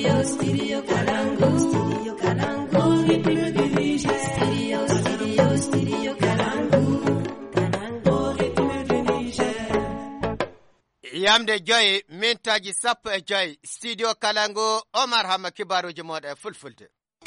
Studio Kalangu. Studio Kalangu. Studio Kalangu. Yamde joy mintaji sappo e joy Studio Kalangu Omar Hama kibaruji moɗo e fulfulde.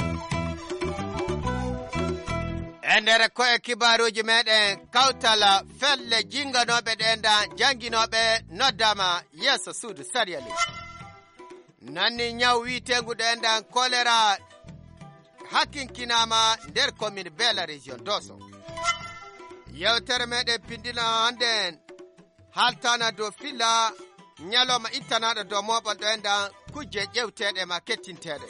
Endere ko e kibaruji meɗen kawtala felle jinganoɓe ɗenda janginoɓe noddama yeso suudu sariyali. Nanni nyaw witengu ɗendan choléra hakkinkinama nder commune Bela région Dosso. Yewtere meɗen pindina handen haltana do filla nyaloma ittanaɗo do moɓon ɗo endan kujje ƴewteɗe ma kettinteɗe.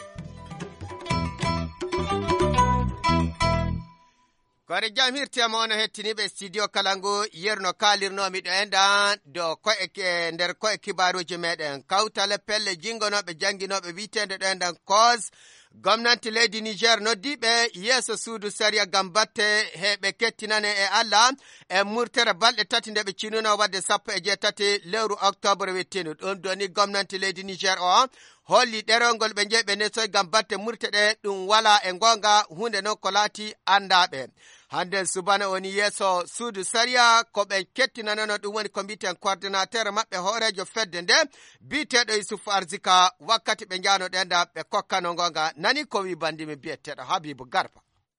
Kore jam hirtema ono hettiniɓe Studio Kalangu yerno kalirnomi ɗo endan do nder ko'e kibaruji meɗen kawtale pelle jingonoɓe janginoɓe witende ɗo endan cause gomnanti leydi Niger noddiɓe yeso suudu sariya gam batte heɓe kettinane e Allah e murtere balɗe tati nde ɓe cinuno wadde 17 lewru octobre wettinu ɗum doni gomnanti leydi Niger o holli ɗerolngol ɓe jeeɓe nesoy gam batte murteɗe ɗum wala e gonga hunde non ko laati andaɓe. Hande subana woni yeso suudu sariya ko ɓe kettinanano ɗum woni ko mbiten coordinateur maɓɓe hoorejo fedde nde biteɗo Yusufu Arzika wakkati ɓe jano ɗenda ɓe kokkano gonga nani ko wi bandimi biyeteɗo Habibou Garba.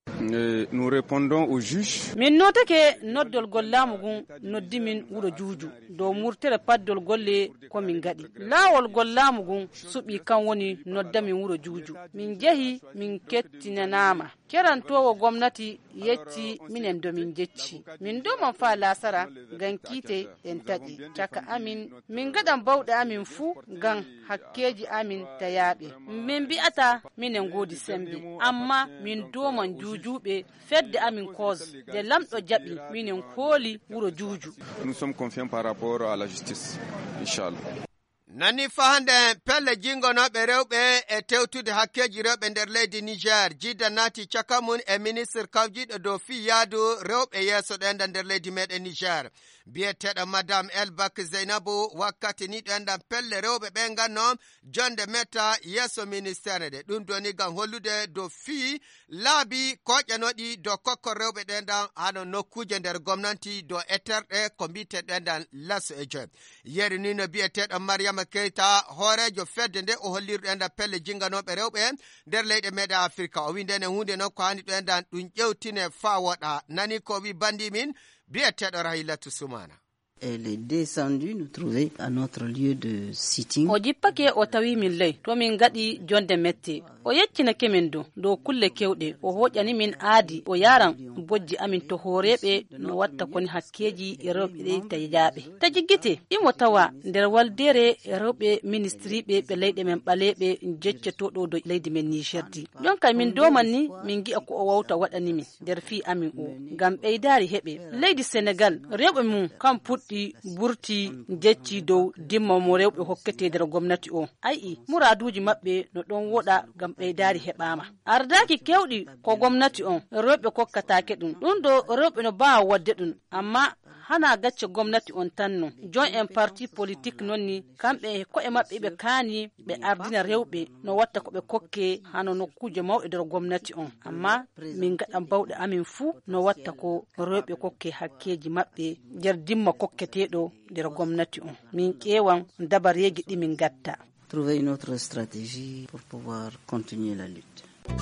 Nous répondons au juge. Min notake noddol gollamu gun noddimin wuro juuju do murtere paddol golle ko min gadi. Lawol gollamu gun subi kan woni noddamin wuro juuju. Min jehi min kettinanama. Kerantowo gwamnati yetti minen do min jecci. Min do man fa lasara gan kite en taji. Taka amin min gadan bawde amin fu gan hakkeji amin tayabe. Min bi'ata minen godi sembe amma min do man juujuɓe fedde amin cause de lamɗo jaɓi minen kooli wuro juuju. Nous sommes confiants par rapport à la justice, Inch'Allah. Nani fahande pelle jingonoɓe rewɓe e tewtude hakkeji rewɓe nder leydi Niger jidda naati caka mun e ministre kawjiɗo dow fi yaadu rewɓe yeeso ɗendan nder leydi meɗen Niger biyeteɗo madame Elbak Zeynabou wakkati ni ɗendan pelle rewɓe ɓe ganno jonde metta yeeso ministére ɗe ɗum doni gam hollude dow fi laabi koƴanoɗi dow kokkor rewɓe ɗendan hano nokkuje nder gomnanti dow eterɗe ko mbite ɗendan lasso e joy yeri ni no biyeteɗo Mariama Keita hoorejo fedde nde o hollirɗo endan pelle jinganoɓe rewɓe nder leyɗe meɗen Afrika o wi ndene hunde noon ko hani ɗo endan ɗum ƴewtine fa woɗa nani ko wi bandimin biyeteɗo Rahilatu Soumana. Elle est descendue nous trouver à notre lieu de sitting. O jippake o tawi min ley to min gaɗi jonde mette o yeccinake min dow kulle kewɗe o hoƴani min aadi o yaran bojji amin to hooreɓe no watta koni hakkeji e rewɓe ɗe tajaɓe ta jiggite imo tawa nder waldere e rewɓe ministriɓe ɓe leyɗe men ɓaleɓe jeccetoɗo do leydi men Nigerdi donc min domanni min gi'a ko o wawta waɗani min nder fi amin o gam ɓeydari heɓe leydi Sénégal rewɓe mum kam puɗɗi burti jecci dow dimma mo rewɓe hokkete nder gomnati o ayi muraduji maɓɓe no ɗon woɗa gam ɓeydari heɓama ardaki kewɗi ko gomnati on rewɓe kokkatake ɗum ɗum do rewɓe no bawa wadde ɗum amma hana gacce gomnati on tan non jon en parti politique nonni kamɓe ko'e maɓɓe ɓe kaani ɓe ardina rewɓe no watta ko ɓe kokke hano nokkuje mawɗe nder gomnati on amma min gaɗan bawɗe amin fuu no watta ko rewɓe kokke hakkeji maɓɓe nder dimma kokketeɗo nder gomnati on min ƴeewan dabareji ɗi min gatta. Trouver une autre stratégie pour pouvoir continuer la lutte.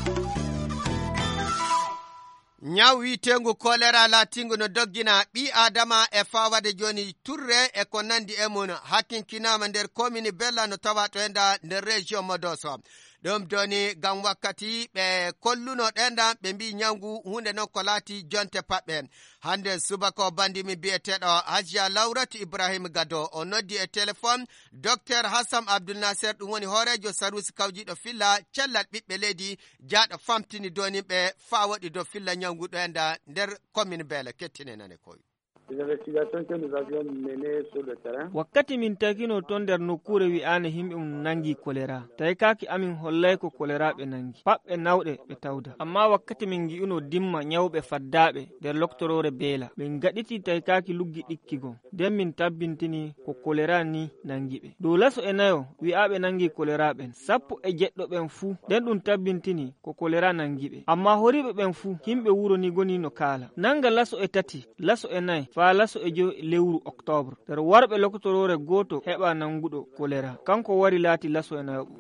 Nyaw witengu choléra latingu no doggina ɓi adama e fawade joni turre e ko nandi e mun hakkinkinama nder commune Bella no tawa to enda nder région Modoso ɗum doni gam wakkati ɓe kolluno ɗendan ɓe mbi nyangu hunde non ko laati jonte paɓɓe hande subaka o bandimi biyeteɗo Hajiya Lauratu Ibrahim Gado o noddi e téléphone docteur Hassam Abdoul Nasser ɗum woni hoorejo sarusi kawjiɗo filla cellal ɓiɓɓe leydi jaaɗo famtini doni ɓe fa waɗi dow filla nyangu ɗo enda nder commune Bela kettine nane koy. Les investigations que nous avions menées sur le terrain. Wakkati min takino ton nder nokkure wi'ane himɓe nangi choléra tawi kaki amin hollay ko choléra ɓe nangi paɓɓe nawɗe ɓe tawda amma wakkati min gi'uno dimma nyawɓe faddaɓe nder loktorore beela min gaɗiti tawi kaki luggi ɗikkigo nden min tabbintini ko choléra ni nangi ɓe dow laso e nayo wi'aɓe nangi choléra ɓen 17 ɓen fuu nden ɗum tabbintini ko choléra nangi ɓe amma horiɓe ɓen fuu himɓe wuro ni goni no kala nanga laso e tati laso e nayi fa laso e jo lewru octobre nder warɓe loktorore goto heɓa nanguɗo choléra kanko wari laati laso e nayoɓo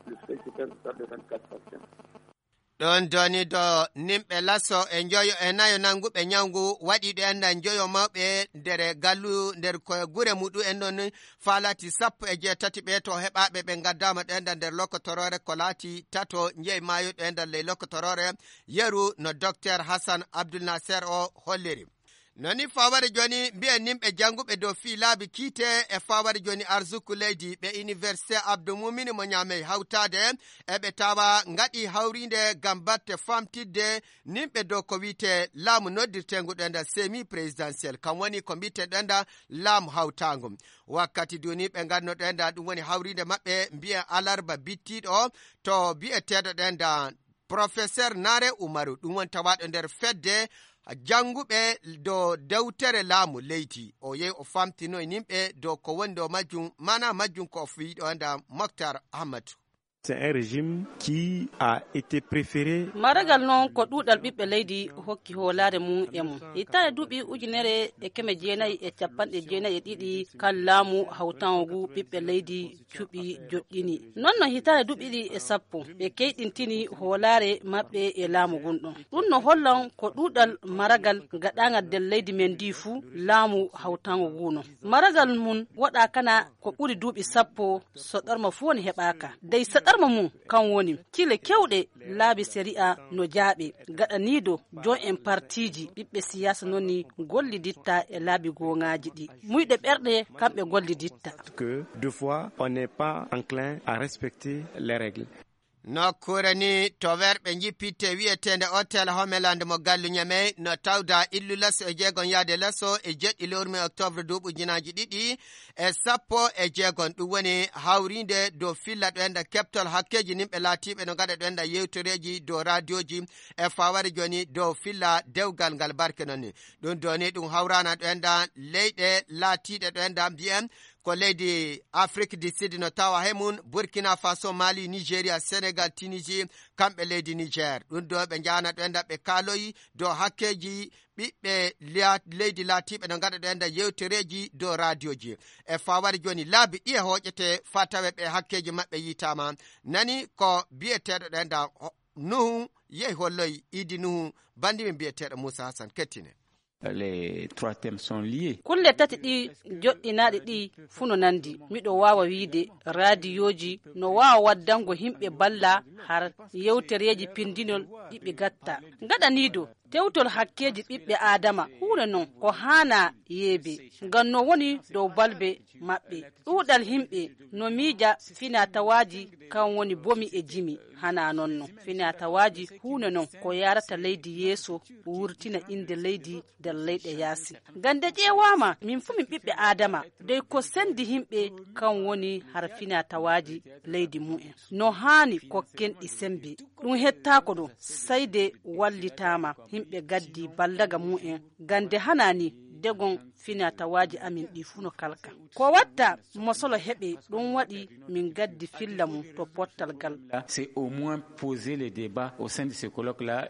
ɗon doni do nimɓe laso e joyo e nayo nanguɓe ñawgu waɗi ɗo enda joyo mawɓe nder gallu nder koye gure muɗum en ɗon fa laati 17 ɓe to heɓaɓe ɓe gaddama ɗo enda nder lokotorore ko laati tato jeyi mayo ɗo enda ley lokotorore yeru no docteur Hassan Abdoul Nasser o holliri noni faware joni mbiyen nimɓe janguɓe dow fi laabi kiite e faware joni arsuku leydi ɓe université Abdou Mumini mo ñamey hawtade eɓe tawa gaɗi hawride gam batte famtidde nimɓe dow ko wiite laamu noddirtengu ɗenda semi présidentiel kam woni ko mbite ɗenda laamu hawtagu wakkati duni ɓe ganno ɗenda ɗum woni hawride maɓɓe mbiyen alarba bittiɗo to bi'eteɗo ɗenda professeur Nare Umaru ɗum woni tawaɗo nder fedde janguɓe do dewtere laamu leydi o yehi o famtino nimɓe dow ko woni do majjum mana majjum ko fiiɗo anda Mokhtar Ahmadou. C'est un régime qui a été préféré. Maragal non ko ɗuɗal ɓiɓɓe leydi hokki hoolare mum e mum hittade duuɓi ujunere e keme jeenayi e capanɗe jeenayi e ɗiɗi kan laamu hawtangu ɓiɓɓe leydi cuɓi joɗɗini non no hittade duuɓi ɗiɗi e sappo ɓe keyɗintini hoolare maɓɓe e laamu gunɗon ɗum no hollan ko ɗuɗal maragal gaɗagal nder leydi men ndi fuu laamu hawtangu guno maragal mum waɗa kana ko ɓuri duuɓi sappo soɗorma fuu woni heɓaka dey saɗarma mum kan woni kile kewɗe laabi séria no jaaɓe gaɗanido jon en partiji ɓiɓɓe siyasa nonni golliditta e laabi gongaji ɗi muyɗe ɓerɗe kamɓe golliditta que deux fois on n'est pas enclin à respecter les règles. nokkure ni to werɓe jippitte wi'etende hotel homeland mo gallu ñamey no tawda illu lasso e jeegon yaade lasso e jeɗɗi lewru men octobre duuɓujunaji ɗiɗi e 16 ɗum woni hawride dow filla ɗo enda keptol hakkeji nimɓe laatiɓe no gaɗa ɗo enda yewtoreji dow radioji e fawari joni dow filla dewgal ngal barke noon ni ɗum doni ɗum hawrana ɗo enda leyɗe laatiɗe ɗo enda mbiyen ko leydi Afrique du Sud no tawa hemun Burkina Faso Mali Nigeria Senegal Tunisie kamɓe leydi Niger ɗum do ɓe jana ɗo enda ɓe kaaloyi dow hakkeji ɓiɓɓe leydi laatiɓe no gaɗa ɗo enda yewtereji dow radioji e fawari joni laabi ɗi e hoƴete fa tawe ɓe hakkeji maɓɓe yitama nani ko biyeteɗo ɗo enda Nuhu yehi holloyi Idi Nuhu bandimi biyeteɗo Moussa Hassan kettine. Les trois thèmes sont liés. Kulle tati ɗi joɗɗinaɗe ɗi funo nandi miɗo wawa wiide radioji no wawa waddango himɓe balla har yewtereji pindinol ɗiɓe gatta gaɗanido tewtol hakkeji ɓiɓɓe adama huure non ko hana yeebe ngam no woni dow balbe maɓɓe ɗuɗal himɓe no miija finatawaji kan woni bomi e jimi hana nonno finatawaji huune non ko yarata leydi yeeso wurtina inde leydi nder leyɗe yaasi gande ƴewama min fu min ɓiɓɓe adama dey ko sendi himɓe kan woni har finatawaji leydi mu'en no hani kokken ɗi sembe ɗum hettako ɗo sayde wallitama himɓe gaddi ballaga mu'en gande hanani degon finatawaji amin ɗi fu no kalka ko watta mosolo heɓe ɗum waɗi min gaddi filla mum to pottal gal. C'est au moins poser les débats au sein de ce colloque là.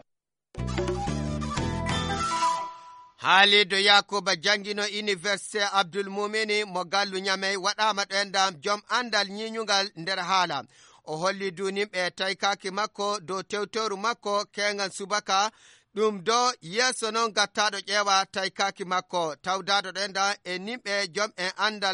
haalido Yakuba jangino université Abdoul Mumini mo gallu ñamey waɗama ɗo endam joom andal ñiñugal nder haala o holli dunimɓe taykaki makko dow tewtoru makko kengal subaka ɗum do yeeso noon gattaɗo ƴeewa taykaki makko tawdaɗo ɗo enda e nimɓe joom en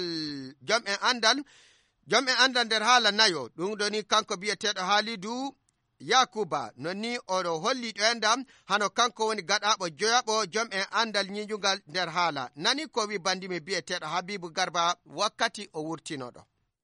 andal nder haala nayo ɗum ɗo ni kanko biyeteɗo Halidou Yakuba nonni oɗo holli ɗo endam hano kanko woni gaɗaɓo joyaɓo joom en andal ñiñugal nder haala nani ko wi bandimi biyeteɗo Habibu Garba wakkati o wurtinoɗo.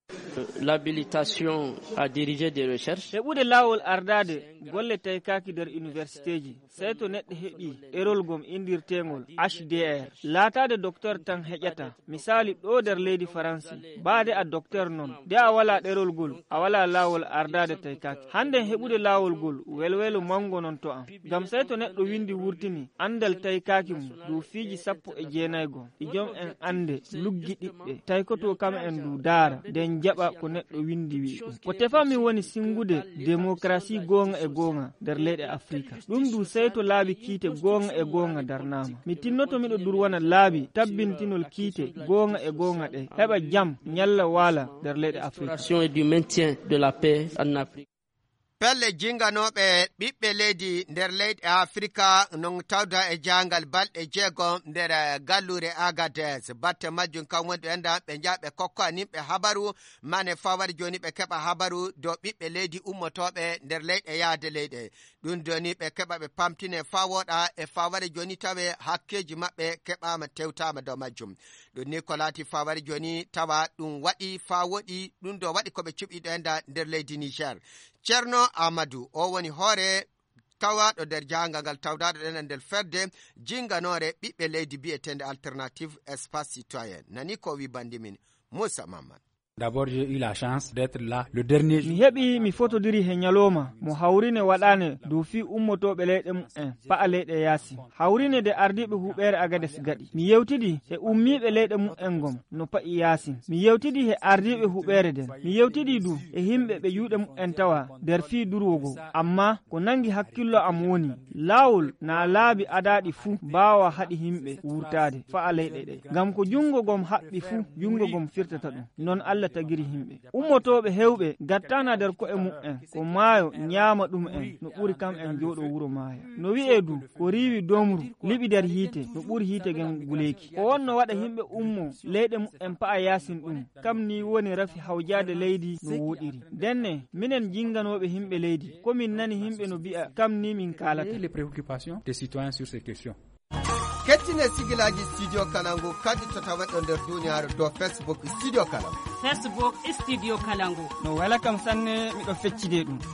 L'habilitation à diriger des recherches. Heɓude laawol ardade golle tawi kaki nder université ji sey to neɗɗo heɓi erol gom indirtengol HDR laatade docteur tan heƴata misali ɗo nder leydi faransi baade a docteur noon de a wala ɗerol gol a wala laawol ardade tawi kaki hande heɓude laawol gol welwelo mango non to am gam sey to neɗɗo windi wurtini andal tawi kaki mum dow fiiji 19 gom e joom en ande luggi ɗiɓɓe tawi ko to kam en du daara den jaɓa ko neɗɗo windi wi ɗum ko tefami woni singude démocratie gonga e gonga nder leyɗe afrika ɗum du sey to laabi kiite gonga e gonga darnama mi tinnoto miɗo durwana laabi tabbintinol kiite gonga e gonga ɗe heɓa jam ñalla waala nder leyɗe afrika du maintien de la paix en Afrique. pelle jinganoɓe ɓiɓɓe leydi nder leyɗe afrika non tawda e jangal balɗe 6 nder gallure Agadez batte majjum kam woni enda ɓe jaɓe kokko animɓe habaru mane fawari joni ɓe keɓa habaru dow ɓiɓɓe leydi ummotoɓe nder leyɗe yaade leyɗe ɗum joni ɓe keɓa ɓe pamtine fawoɗa e fawari joni tawe hakkeji maɓɓe keɓama tewtama dow majjum ɗum ni ko laati fawari joni tawa ɗum waɗi fawoɗi ɗum do waɗi koɓe cuɓiɗo enda nder leydi Niger. Ceerno Amadou o woni hoore tawaɗo nder jangal ngal tawdaɗo ɗen nder ferde jinganore ɓiɓɓe leydi bi'etende alternative espace citoyen nani ko wi bandimin Moussa Mamman. D'abord, j'ai eu la chance d'être là le dernier jour. Mi heɓi mi fotodiri he nyaloma mo hawrine waɗane dow fi ummotoɓe leyɗe mum pa'a leyɗe yaasi hawrine de ardiɓe huɓere Agades gaɗi mi yewtidi he ummiɓe leyɗe mum gom no pa'i yaasi mi yewtidi he ardiɓe huɓere den mi yewtidi du e himɓe ɓe yuɗe mum tawa nder fi durwogo amma ko nangi hakkillo am woni laawol na laabi adaɗi fuu bawa haɗi himɓe wurtade fa'a leyɗe ɗe ngam ko jungo gom haɓɓi fuu jungo gom firtata ɗum non Allah tagiri himɓe ummotoɓe hewɓe gattana nder ko'e mum ko maayo ñaama ɗum no ɓuri kam en jooɗo wuro maayo no wi'e du ko riiwi domru liɓi nder hiite no ɓuri hiite gen guleki ko wonno waɗa himɓe ummo leyɗe mum pa'a yasin ɗum kam ni woni rafi hawjade leydi no woɗiri denne minen jinganoɓe himɓe leydi komin nani himɓe no bi'a kam ni min kalata les préoccupations des citoyens sur ces questions. kettine sigilaji studio kalangu kadi to tawaɗo nder duniyaaru dow Facebook studio kalangu Facebook studio kalangu no wala kam sanne miɗo feccide ɗum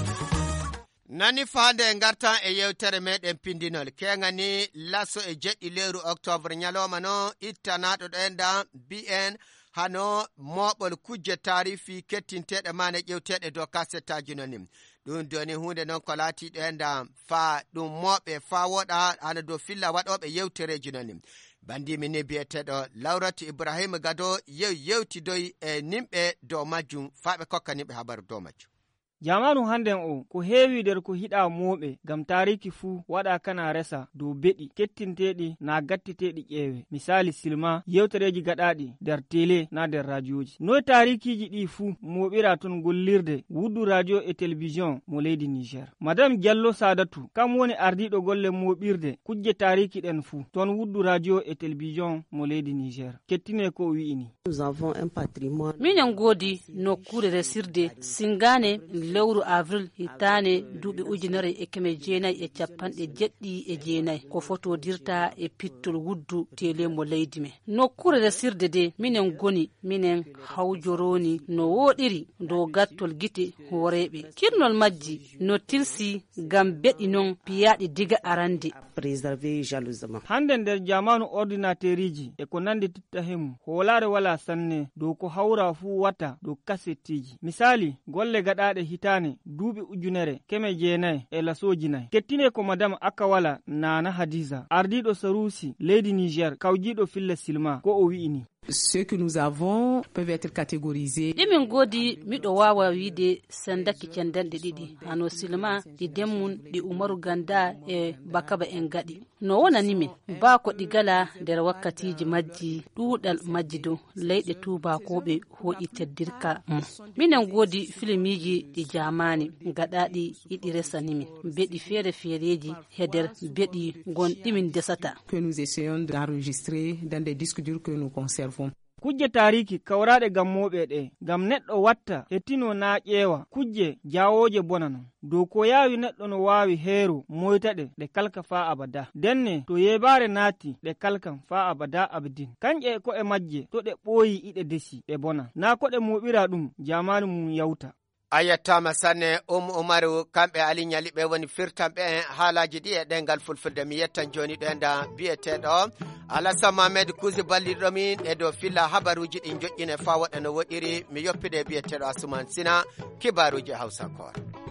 nani faande gartan e yewtere meɗen pindinol kegani lasso e jeɗɗi lewru octobre nyaloma no ittanaɗo ɗo enda BN hano moɓol kujje tarifi kettinteɗe mane ƴewteɗe dow kasettaji nonim ɗum doni hunde noon ko laatiɗo enda fa ɗum moɓe fa woɗa hana dow filla waɗoɓe yewtereji nonim bandimi ni biyeteɗo Lauratu Ibrahima Gado yewtidoy e nimɓe dow majjum fa ɓe kokkaniɓe habaru dow majjum. jamanu handen o ko heewi nder ko hiɗa mooɓe gam tariki fuu waɗa kana resa dow beɗi kettinteɗi na gattiteɗi ƴeewe misali silma yewtereji gaɗaɗi nder télé na nder radioji noy tarikiji ɗi fuu moɓira ton gollirde wuddu radio e télévision mo leydi Niger. Madame Diallo Sadatu kam woni ardiɗo golle moɓirde kujje tariki ɗen fuu ton wuddu radio e télévision mo leydi Niger kettine ko wi'ini. Nous avons un patrimoine. Minen godi nokkure resirde singane lewru avril hitane duuɓi 1979 ko fotodirta e pittol wuddu tele mo leydi me nokkure resirde de minen goni minen hawjoroni no woɗiri dow gattol gite hooreɓe kirnol majji no tilsi gam beɗi non piyaɗi diga arande préservé jalousement. Hande nder jamanu ordinateuriji e ko nandi titta hemu hoolare wala sanne dow ko hawra fu wata dow kasettiji misali golle gaɗaɗe hitane duuɓi 1900 e lasoji 4 kettine ko madame Akawala Nana Hadiza ardiɗo Sarusi leydi Niger kawjiɗo fille silma ko o wi'ini. Ceux que nous avons peuvent être catégorisés. Ɗimin godi miɗo wawa wiide sandaki cendanɗe ɗiɗi hano silma ɗi demmun ɗi Umaru Ganda e Bakaba en gaɗi no wonani min ba ko ɗi gala nder wakkatiji majji ɗuɗal majji dow leyɗe tubakoɓe hoƴi teddirka minen godi filimiji ɗi jamani gaɗaɗi iɗi resanimin beɗi feere-feereji heder beɗi gonɗimin desata que nous essayons d'enregistrer dans des disques durs que nous conservons. kujje tariki kawraɗe gammoɓe ɗe ngam neɗɗo watta hettino na ƴeewa kujje jawoje bona non dow ko yawi neɗɗo no wawi heeru moytaɗe ɗe kalka fa abada denne to yebare naati ɗe kalkan fa abada abidin kanƴe ko e majje to ɗe ɓooyi iɗe desi ɗe bona na ko ɗe moɓira ɗum jamanu mum yawta. A yettama sanne Umaru kamɓe Ali Ñaliɓe woni firtanɓe haalaji ɗi e ɗengal fulfulde. Mi yettan joni ɗo enda biyeteɗo Alassane Mohamed Kuusi balliɗomin e dow filla habaruji ɗi joƴƴine fa waɗa no woɗiri. Mi yoppide biyeteɗo Asuman Sina kibaruji Hausa Kor.